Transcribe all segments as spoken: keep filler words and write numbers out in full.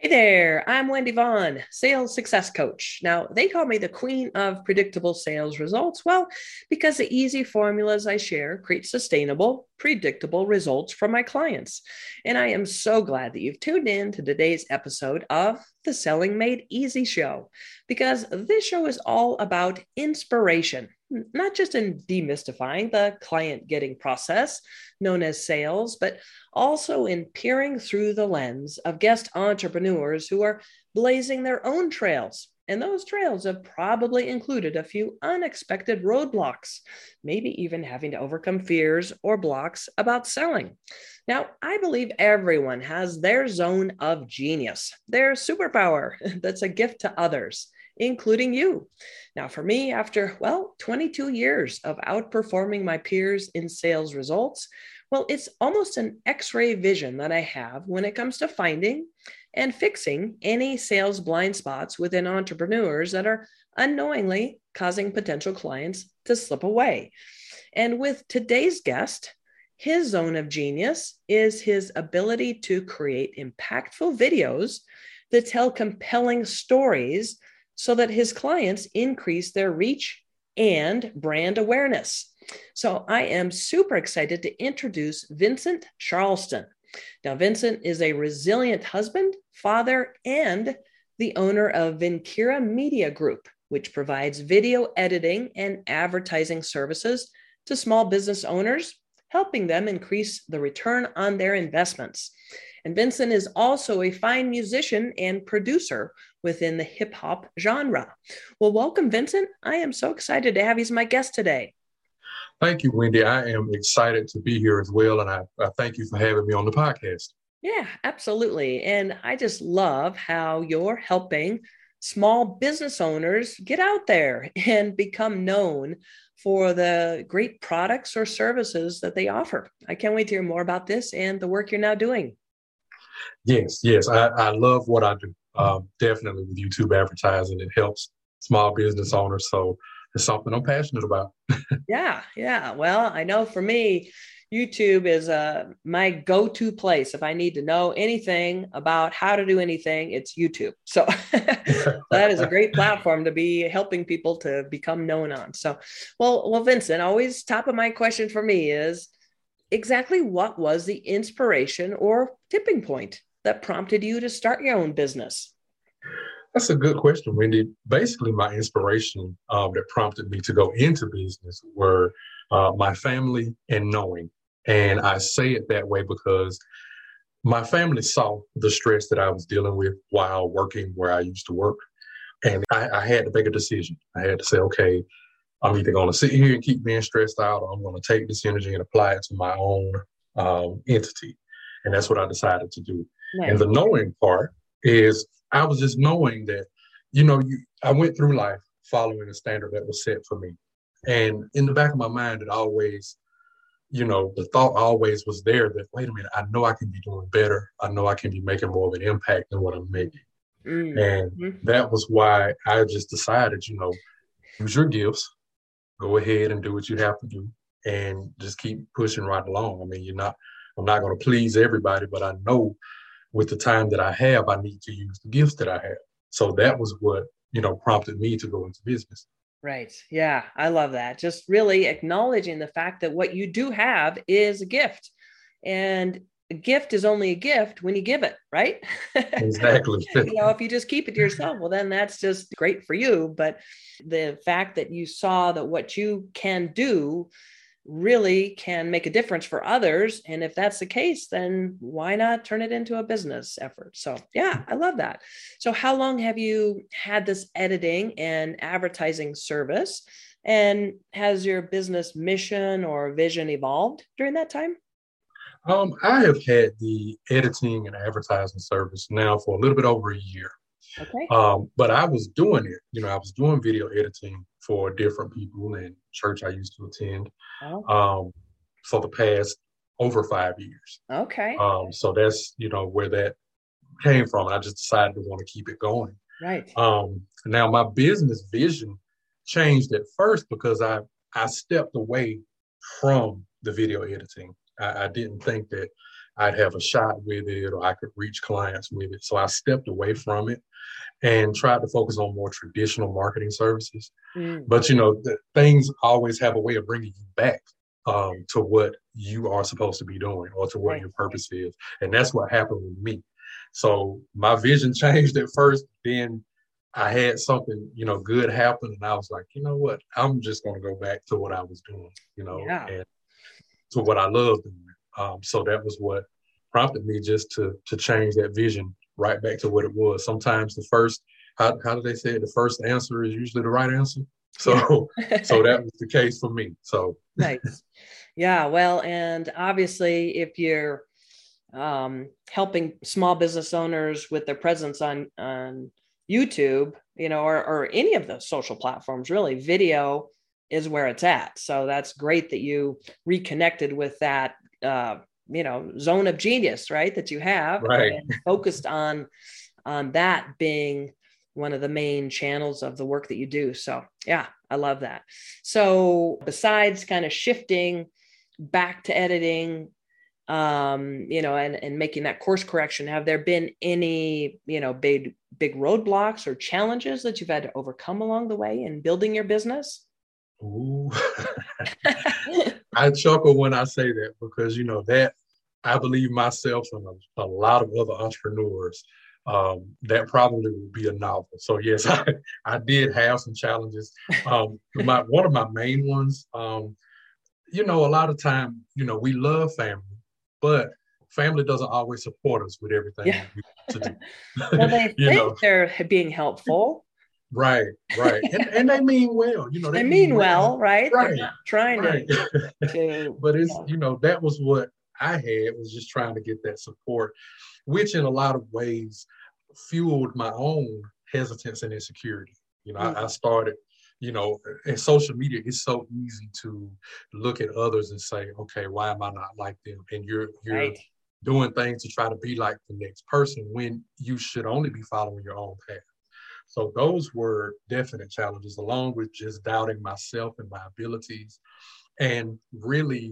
There, I'm Wendy Vaughn, sales success coach. Now, they call me the queen of predictable sales results. Well, because the easy formulas I share create sustainable, predictable results for my clients. And I am so glad that you've tuned in to today's episode of the Selling Made Easy Show, because this show is all about inspiration, not just in demystifying the client getting process known as sales, but also in peering through the lens of guest entrepreneurs who are blazing their own trails. And those trails have probably included a few unexpected roadblocks, maybe even having to overcome fears or blocks about selling. Now, I believe everyone has their zone of genius, their superpower that's a gift to others, including you. Now, for me, after, well, twenty-two years of outperforming my peers in sales results, well, it's almost an X-ray vision that I have when it comes to finding and fixing any sales blind spots within entrepreneurs that are unknowingly causing potential clients to slip away. And with today's guest, his zone of genius is his ability to create impactful videos that tell compelling stories so that his clients increase their reach and brand awareness. So I am super excited to introduce Vincent Charleston. Now, Vincent is a resilient husband, father, and the owner of Vinkira Media Group, which provides video editing and advertising services to small business owners, helping them increase the return on their investments. And Vincent is also a fine musician and producer within the hip hop genre. Well, welcome, Vincent. I am so excited to have you as my guest today. Thank you, Wendy. I am excited to be here as well. And I, I thank you for having me on the podcast. Yeah, absolutely. And I just love how you're helping small business owners get out there and become known for the great products or services that they offer. I can't wait to hear more about this and the work you're now doing. Yes, yes. I, I love what I do. Um, definitely with YouTube advertising, it helps small business owners. So it's something I'm passionate about. Yeah, yeah. Well, I know for me, YouTube is uh, my go-to place. If I need to know anything about how to do anything, it's YouTube. So that is a great platform to be helping people to become known on. So, well, well, Vincent, always top of my question for me is exactly what was the inspiration or tipping point that prompted you to start your own business? That's a good question, Wendy. Basically, my inspiration uh, that prompted me to go into business were uh, my family and knowing. And I say it that way because my family saw the stress that I was dealing with while working where I used to work. And I, I had to make a decision. I had to say, okay, I'm either going to sit here and keep being stressed out, or I'm going to take this energy and apply it to my own um, entity. And that's what I decided to do. Nice. And the knowing part is I was just knowing that, you know, you, I went through life following a standard that was set for me. And in the back of my mind, it always, you know, the thought always was there that, wait a minute, I know I can be doing better. I know I can be making more of an impact than what I'm making. Mm-hmm. And that was why I just decided, you know, use your gifts, go ahead and do what you have to do and just keep pushing right along. I mean, you're not, I'm not going to please everybody, but I know with the time that I have, I need to use the gifts that I have. So that was what, you know, prompted me to go into business. Right. Yeah, I love that. Just really acknowledging the fact that what you do have is a gift. And a gift is only a gift when you give it, right? Exactly. You know, if you just keep it to yourself, well, then that's just great for you. But the fact that you saw that what you can do really can make a difference for others. And if that's the case, then why not turn it into a business effort? So yeah, I love that. So how long have you had this editing and advertising service? And has your business mission or vision evolved during that time? Um, I have had the editing and advertising service now for a little bit over a year. Okay. Um, but I was doing it, you know, I was doing video editing for different people in church I used to attend oh. um, for the past over five years. Okay. Um, so that's, you know, where that came from. And I just decided to want to keep it going. Right. Um, now my business vision changed at first because I, I stepped away from the video editing. I, I didn't think that I'd have a shot with it or I could reach clients with it. So I stepped away from it and tried to focus on more traditional marketing services. Mm. But, you know, the, things always have a way of bringing you back um, to what you are supposed to be doing or to what Right. your purpose is. And that's what happened with me. So my vision changed at first, then I had something, you know, good happen. And I was like, you know what, I'm just going to go back to what I was doing, you know, Yeah. and to what I love doing. Um, so that was what prompted me just to to change that vision right back to what it was. Sometimes the first, how, how do they say it? The first answer is usually the right answer. So, Yeah. so that was the case for me. So Nice. Yeah. Well, and obviously, if you're um, helping small business owners with their presence on on YouTube, you know, or or any of the social platforms, really, video is where it's at. So that's great that you reconnected with that, uh, you know, zone of genius, right? That you have, right. and focused on on that being one of the main channels of the work that you do. So yeah, I love that. So besides kind of shifting back to editing, um, you know, and, and making that course correction, have there been any, you know, big, big roadblocks or challenges that you've had to overcome along the way in building your business? Ooh. I chuckle when I say that because, you know, that I believe myself and a, a lot of other entrepreneurs, um, that probably would be a novel. So yes, I, I did have some challenges. Um, my, one of my main ones, um, you know, a lot of time, you know, we love family, but family doesn't always support us with everything Yeah. we want to do. Well, they you think know. they're being helpful. Right, right. And, and they mean well, you know. They, they mean, mean well, well, right? Right. They're not trying right. to, to. But it's, you know, that was what I had, was just trying to get that support, which in a lot of ways fueled my own hesitance and insecurity. You know, mm-hmm. I, I started, you know, in social media, it's so easy to look at others and say, okay, why am I not like them? And you're, you're right. doing things to try to be like the next person when you should only be following your own path. So those were definite challenges, along with just doubting myself and my abilities and really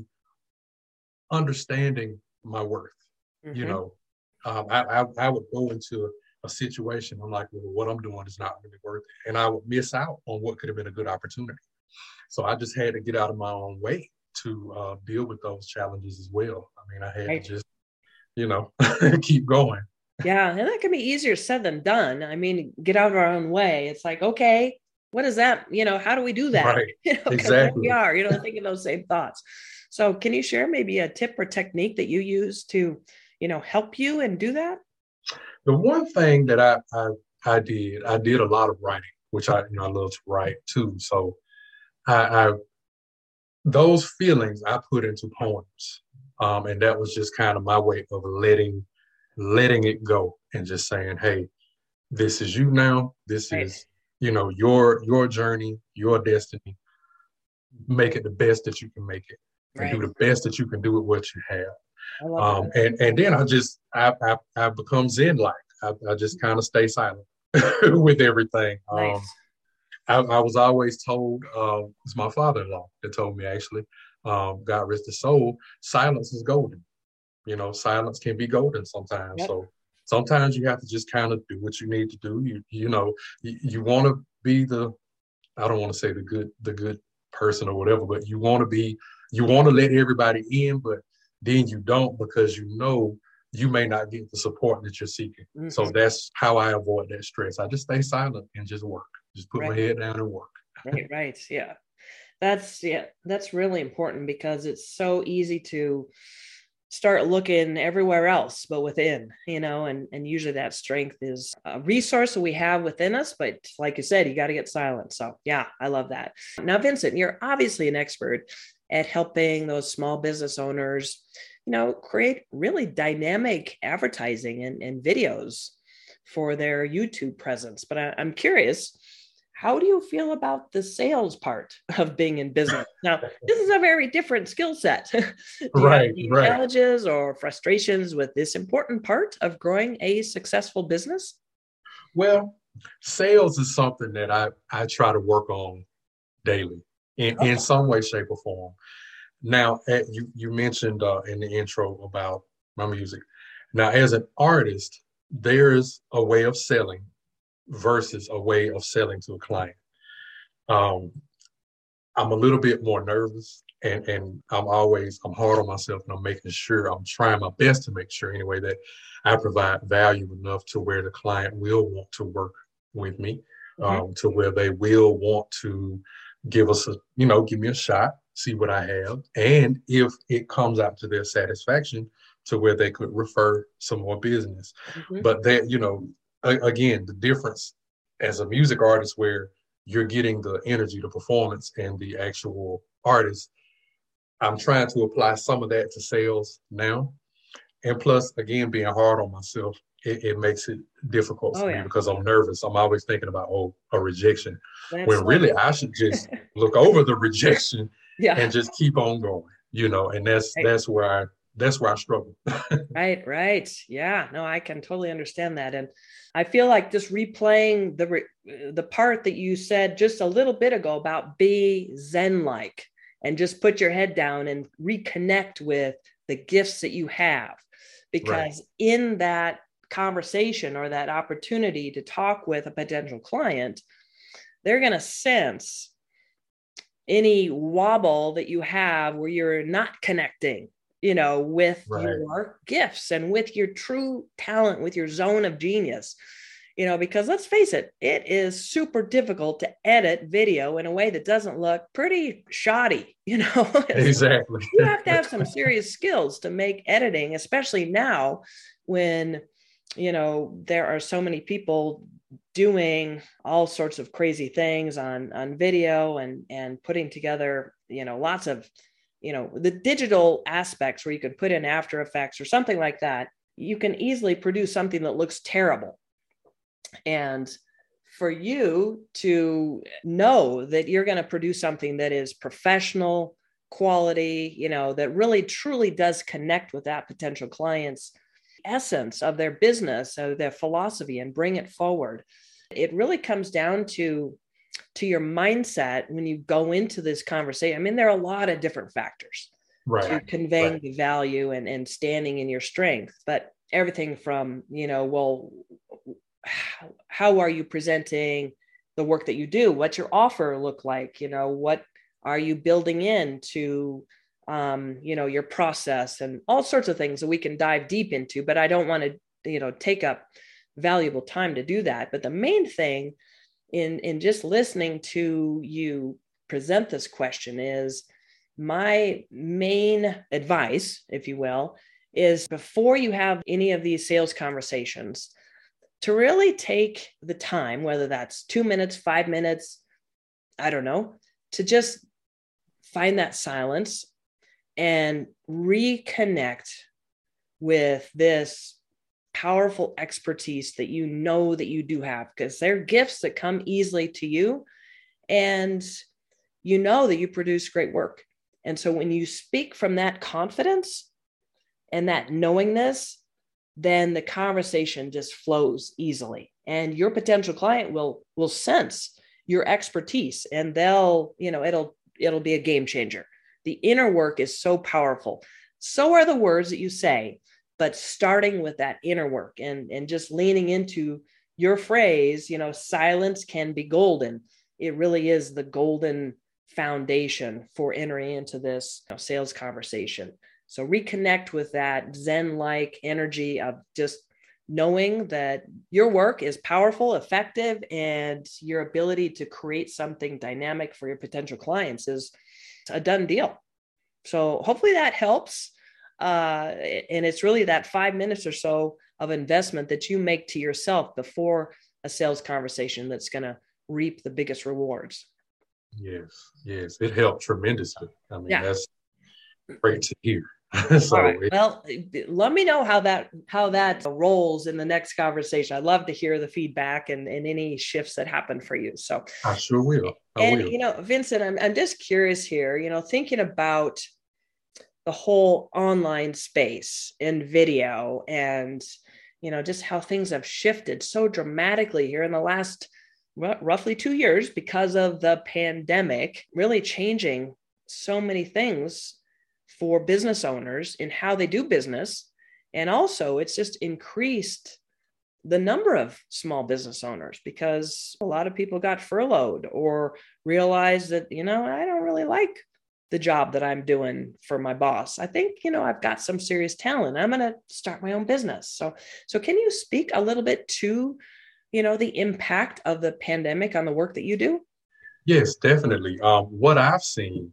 understanding my worth. Mm-hmm. You know, um, I, I, I would go into a situation, I'm like, well, what I'm doing is not really worth it. And I would miss out on what could have been a good opportunity. So I just had to get out of my own way to uh, deal with those challenges as well. I mean, I had right. to just, you know, keep going. Yeah, and that can be easier said than done. I mean, get out of our own way. It's like, okay, what is that? You know, how do we do that? Right. You know, exactly. We are, you know, thinking those same thoughts. So can you share maybe a tip or technique that you use to, you know, help you and do that? The one thing that I, I, I did, I did a lot of writing, which I, you know, I love to write too. So I, I those feelings I put into poems. Um, and that was just kind of my way of letting letting it go and just saying, hey, this is you now. This right. is, you know, your your journey, your destiny. Make it the best that you can make it. Right. And do the best that you can do with what you have. Um, and, and then I just, I, I, I become Zen-like. I, I just kind of stay silent with everything. Nice. Um, I, I was always told, uh, it's my father-in-law that told me actually, um, God rest his soul, silence is golden. You know, silence can be golden sometimes. Yep. So sometimes you have to just kind of do what you need to do. You you know, you, you want to be the, I don't want to say the good the good person or whatever, but you want to be, you want to let everybody in, but then you don't because you know you may not get the support that you're seeking. Mm-hmm. So that's how I avoid that stress. I just stay silent and just work. Just put right. my head down and work. Right, right. Yeah. That's, yeah, that's really important because it's so easy to start looking everywhere else but within, you know, and, and usually that strength is a resource that we have within us. But like you said, you got to get silent. So yeah, I love that. Now, Vincent, you're obviously an expert at helping those small business owners, you know, create really dynamic advertising and, and videos for their YouTube presence. But I, I'm curious, how do you feel about the sales part of being in business? Now, this is a very different skill set. Do you right, have any right. challenges or frustrations with this important part of growing a successful business? Well, sales is something that I, I try to work on daily in, okay. in some way, shape, or form. Now, you, you mentioned uh, in the intro about my music. Now, as an artist, there's a way of selling versus a way of selling to a client. Um, I'm a little bit more nervous, and, and I'm always, I'm hard on myself, and I'm making sure, I'm trying my best to make sure anyway that I provide value enough to where the client will want to work with me, um, mm-hmm. to where they will want to give us a, you know, give me a shot, see what I have. And if it comes out to their satisfaction, to where they could refer some more business. Mm-hmm. But that, you know, a, again, the difference as a music artist where you're getting the energy, the performance, and the actual artist, I'm trying to apply some of that to sales now. And plus, again, being hard on myself, it, it makes it difficult oh, for yeah. me because I'm nervous. I'm always thinking about, oh, a rejection. That's when really I should just look over the rejection yeah. and just keep on going, you know, and that's right. that's where I that's where I struggle. Right, right. Yeah, no, I can totally understand that. And I feel like just replaying the re- the part that you said just a little bit ago about be Zen-like and just put your head down and reconnect with the gifts that you have. Because right. in that conversation or that opportunity to talk with a potential client, they're going to sense any wobble that you have where you're not connecting, you know, with right. your gifts and with your true talent, with your zone of genius, you know, because let's face it, it is super difficult to edit video in a way that doesn't look pretty shoddy, you know. Exactly. You have to have some serious skills to make editing, especially now when, you know, there are so many people doing all sorts of crazy things on, on video and, and putting together, you know, lots of, you know, the digital aspects where you could put in After Effects or something like that. You can easily produce something that looks terrible. And for you to know that you're going to produce something that is professional quality, you know, that really truly does connect with that potential client's essence of their business, of their philosophy, and bring it forward. It really comes down to, to your mindset when you go into this conversation. I mean, there are a lot of different factors right. to conveying right. the value and, and standing in your strength, but everything from, you know, well, how, how are you presenting the work that you do? What's your offer look like? You know, what are you building into, um, you know, your process, and all sorts of things that we can dive deep into, but I don't want to, you know, take up valuable time to do that. But the main thing in, in just listening to you present this question is my main advice, if you will, is before you have any of these sales conversations, to really take the time, whether that's two minutes, five minutes, I don't know, to just find that silence and reconnect with this powerful expertise that you know that you do have, because they're gifts that come easily to you, and you know that you produce great work. And so when you speak from that confidence and that knowingness, then the conversation just flows easily, and your potential client will will sense your expertise, and they'll, you know, it'll it'll be a game changer. The inner work is so powerful. So are the words that you say, but starting with that inner work and, and just leaning into your phrase, you know, silence can be golden. It really is the golden foundation for entering into this, you know, sales conversation. So reconnect with that Zen-like energy of just knowing that your work is powerful, effective, and your ability to create something dynamic for your potential clients is a done deal. So hopefully that helps. Uh, and it's really that five minutes or so of investment that you make to yourself before a sales conversation that's going to reap the biggest rewards. Yes, yes, it helped tremendously. I mean, yeah. That's great to hear. So, all right. Well, let me know how that how that rolls in the next conversation. I'd love to hear the feedback and, and any shifts that happen for you. So I sure will. I and will. You know, Vincent, I'm I'm just curious here. You know, thinking about the whole online space and video, and you know, just how things have shifted so dramatically here in the last r- roughly two years because of the pandemic, really changing so many things for business owners in how they do business And also, it's just increased the number of small business owners because a lot of people got furloughed or realized that, you know, I don't really like the job that I'm doing for my boss. I think, you know, I've got some serious talent. I'm going to start my own business. So, so can you speak a little bit to, you know, the impact of the pandemic on the work that you do? Yes, definitely. Um, what I've seen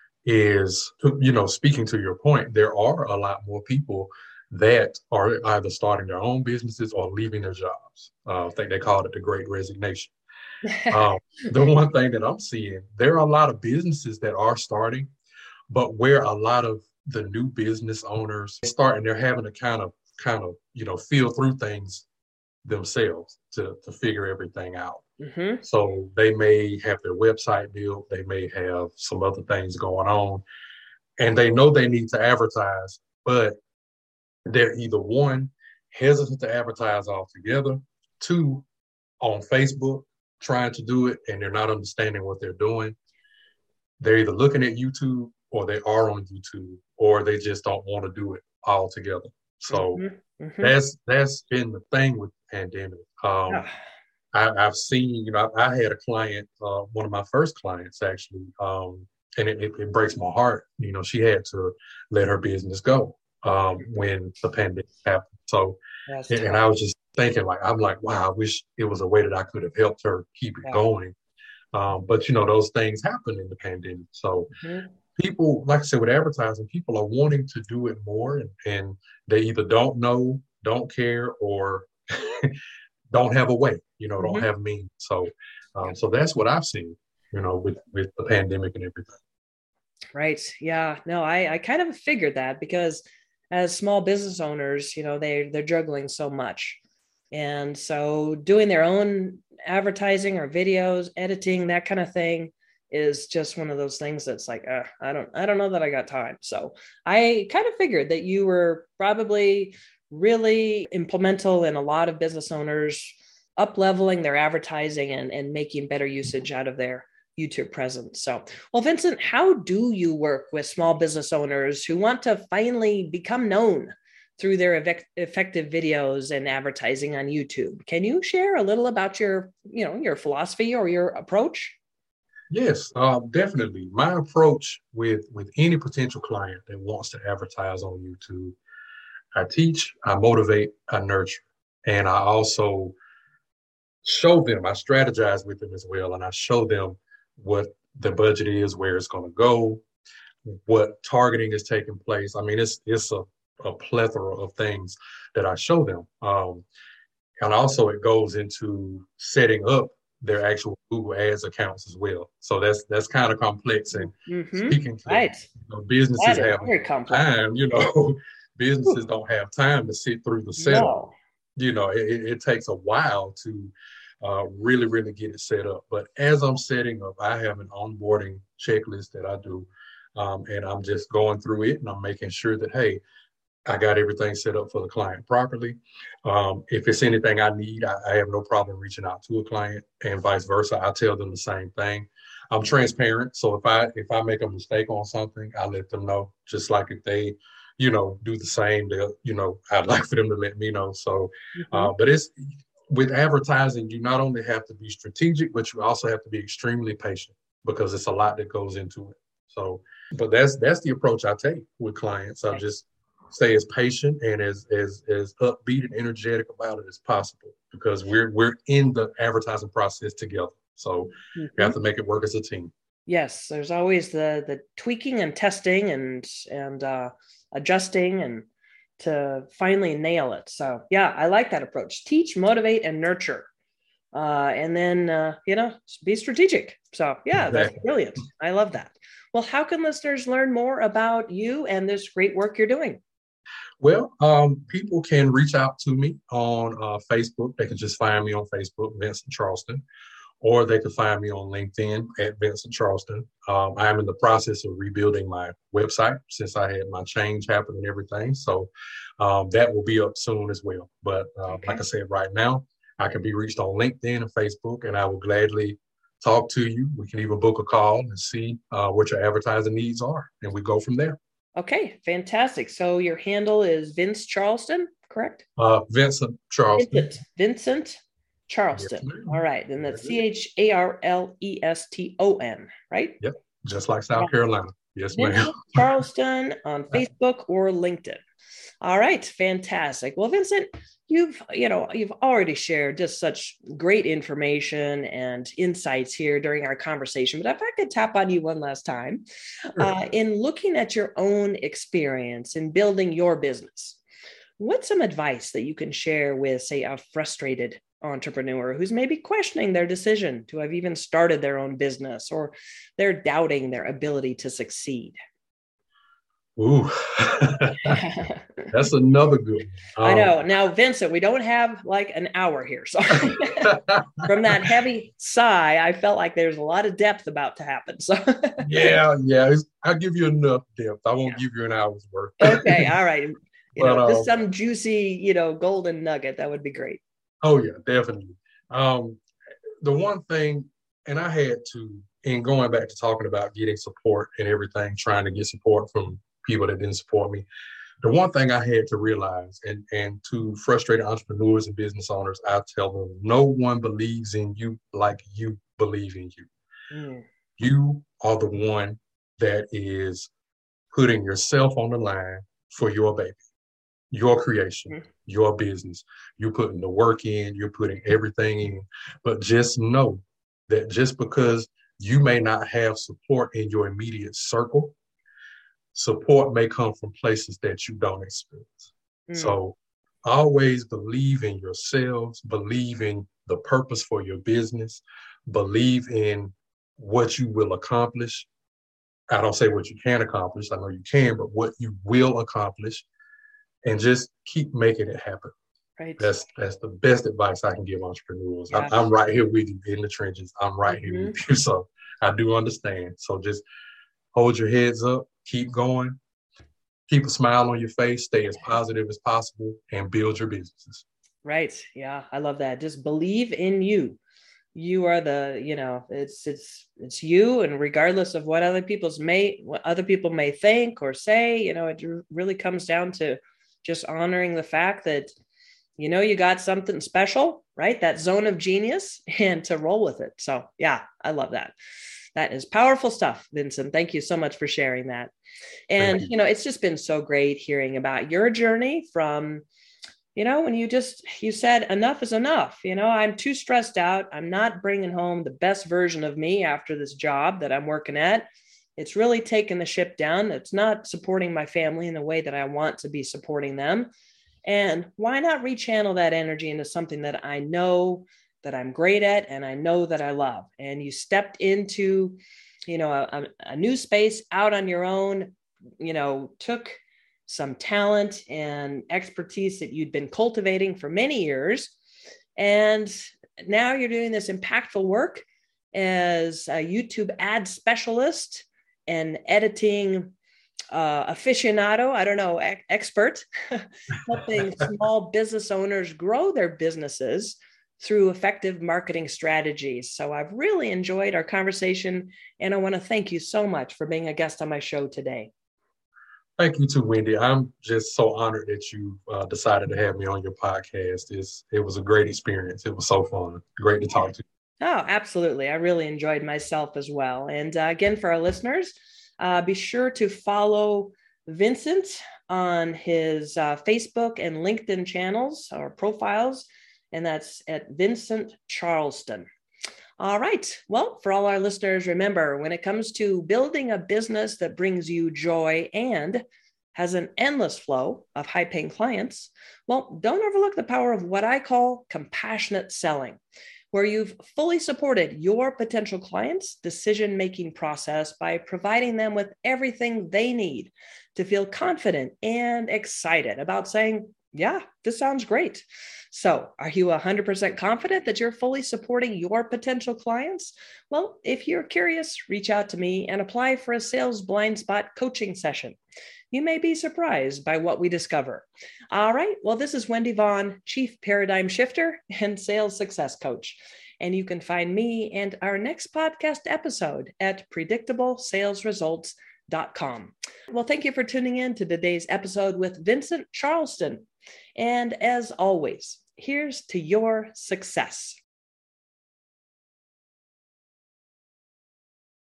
is, you know, speaking to your point, there are a lot more people that are either starting their own businesses or leaving their jobs. Uh, I think they called it the Great Resignation. Um, the one thing that I'm seeing, there are a lot of businesses that are starting, but where a lot of the new business owners start and they're having to kind of, kind of, you know, feel through things themselves to, to figure everything out. Mm-hmm. So they may have their website built, they may have some other things going on, and they know they need to advertise, but they're either one, hesitant to advertise altogether, two, on Facebook, trying to do it, and they're not understanding what they're doing. They're either looking at YouTube or they are on YouTube, or they just don't want to do it altogether. So mm-hmm. Mm-hmm. that's that's been the thing with the pandemic. Um, yeah. I, I've seen, you know, I, I had a client, uh, one of my first clients actually, um, and it, it, it breaks my heart. You know, she had to let her business go um, when the pandemic happened. So, and, and I was just thinking, like, I'm like, wow, I wish it was a way that I could have helped her keep it yeah. going. Um, but, you know, those things happen in the pandemic. So mm-hmm. people, like I said, with advertising, people are wanting to do it more, and, and they either don't know, don't care, or don't have a way, you know, don't mm-hmm. have means. So, um, so that's what I've seen, you know, with, with the pandemic and everything. Right. Yeah. No, I, I kind of figured that because as small business owners, you know, they, they're juggling so much. And so doing their own advertising or videos, editing, that kind of thing is just one of those things that's like, uh, I don't, I don't know that I got time. So I kind of figured that you were probably really implemental in a lot of business owners up-leveling their advertising and, and making better usage out of their YouTube presence. So, well, Vincent, how do you work with small business owners who want to finally become known through their ev- effective videos and advertising on YouTube? Can you share a little about your, you know, your philosophy or your approach? Yes, uh, definitely. My approach with, with any potential client that wants to advertise on YouTube, I teach, I motivate, I nurture, and I also show them, I strategize with them as well, and I show them what the budget is, where it's going to go, what targeting is taking place. I mean, it's it's a, a plethora of things that I show them. Um, and also it goes into setting up their actual Google Ads accounts as well. So that's that's kind of complex. And mm-hmm. speaking to right. you know, businesses have time, you know, businesses Ooh. don't have time to sit through the setup. No. You know, it, it takes a while to uh, really, really get it set up. But as I'm setting up, I have an onboarding checklist that I do. Um, and I'm just going through it and I'm making sure that, hey, I got everything set up for the client properly. Um, if it's anything I need, I, I have no problem reaching out to a client, and vice versa. I tell them the same thing. I'm transparent. So if I if I make a mistake on something, I let them know. Just like if they, you know, do the same, they'll, you know, I'd like for them to let me know. So, mm-hmm. uh, but it's with advertising, you not only have to be strategic, but you also have to be extremely patient because it's a lot that goes into it. So, but that's that's the approach I take with clients. I just stay as patient and as as as upbeat and energetic about it as possible because we're we're in the advertising process together. So mm-hmm. we have to make it work as a team. Yes, there's always the the tweaking and testing and and uh, adjusting and to finally nail it. So yeah, I like that approach. Teach, motivate, and nurture. Uh, and then, uh, you know, be strategic. So yeah, exactly. That's brilliant. I love that. Well, how can listeners learn more about you and this great work you're doing? Well, um, people can reach out to me on uh, Facebook. They can just find me on Facebook, Vincent Charleston, or they can find me on LinkedIn at Vincent Charleston. Um, I'm in the process of rebuilding my website since I had my change happen and everything. So um, that will be up soon as well. But uh, okay. like I said, right now, I can be reached on LinkedIn and Facebook, and I will gladly talk to you. We can even book a call and see uh, what your advertising needs are, and we go from there. Okay, fantastic. So your handle is Vince Charleston, correct? Uh, Vincent Charleston. Vincent, Vincent Yes, Charleston. All ma'am. right. And that's Yes. C H A R L E S T O N, right? Yep. Just like South Carolina. Yes, ma'am. Vincent Charleston on Facebook or LinkedIn. All right, fantastic. Well, Vincent, you've you know you've already shared just such great information and insights here during our conversation. But if I could tap on you one last time, Sure. uh, in looking at your own experience in building your business, what's some advice that you can share with, say, a frustrated entrepreneur who's maybe questioning their decision to have even started their own business, or they're doubting their ability to succeed? Ooh, that's another good one. I Um, know. Now, Vincent, we don't have like an hour here. So from that heavy sigh, I felt like there's a lot of depth about to happen. So yeah, yeah. It's, I'll give you enough depth. I won't yeah. give you an hour's worth. Okay. All right. You But, know, just um, some juicy, you know, golden nugget. That would be great. Oh yeah, definitely. Um, the one thing, and I had to, in going back to talking about getting support and everything, trying to get support from people that didn't support me. The one thing I had to realize, and, and to frustrated entrepreneurs and business owners, I tell them, no one believes in you like you believe in you. Mm. You are the one that is putting yourself on the line for your baby, your creation, mm. your business. You're putting the work in, you're putting everything in. But just know that just because you may not have support in your immediate circle, support may come from places that you don't expect. Mm. So always believe in yourselves, believe in the purpose for your business, believe in what you will accomplish. I don't say what you can accomplish, I know you can, but what you will accomplish, and just keep making it happen. Right. That's that's the best advice I can give entrepreneurs. Yeah. I, I'm right here with you in the trenches. I'm right mm-hmm. here with you. So I do understand. So just hold your heads up, keep going, keep a smile on your face, stay as positive as possible, and build your businesses. Right. Yeah, I love that. Just believe in you. You are the, you know, it's it's it's you, and regardless of what other people's may what other people may think or say, you know, it really comes down to just honoring the fact that, you know, you got something special, right? That zone of genius, and to roll with it. So yeah, I love that. That is powerful stuff, Vincent. Thank you so much for sharing that. And, you. you know, it's just been so great hearing about your journey from, you know, when you just, you said enough is enough. You know, I'm too stressed out. I'm not bringing home the best version of me after this job that I'm working at. It's really taken the ship down. It's not supporting my family in the way that I want to be supporting them. And why not rechannel that energy into something that I know that I'm great at and I know that I love? And you stepped into, you know, a, a new space out on your own, you know, took some talent and expertise that you'd been cultivating for many years. And now you're doing this impactful work as a YouTube ad specialist and editing uh, aficionado, I don't know, ex- expert, helping small business owners grow their businesses through effective marketing strategies. So I've really enjoyed our conversation, and I want to thank you so much for being a guest on my show today. Thank you too, Wendy. I'm just so honored that you uh, decided to have me on your podcast. It's, it was a great experience. It was so fun. Great to talk to you. Oh, absolutely. I really enjoyed myself as well. And uh, again, for our listeners, uh, be sure to follow Vincent on his uh, Facebook and LinkedIn channels or profiles, and that's at Vincent Charleston. All right. Well, for all our listeners, remember, when it comes to building a business that brings you joy and has an endless flow of high-paying clients, well, don't overlook the power of what I call compassionate selling, where you've fully supported your potential clients' decision-making process by providing them with everything they need to feel confident and excited about saying, yeah, this sounds great. So are you one hundred percent confident that you're fully supporting your potential clients? Well, if you're curious, reach out to me and apply for a sales blind spot coaching session. You may be surprised by what we discover. All right. Well, this is Wendy Vaughn, Chief Paradigm Shifter and Sales Success Coach. And you can find me and our next podcast episode at predictable sales results dot com. Well, thank you for tuning in to today's episode with Vincent Charleston. And as always, here's to your success.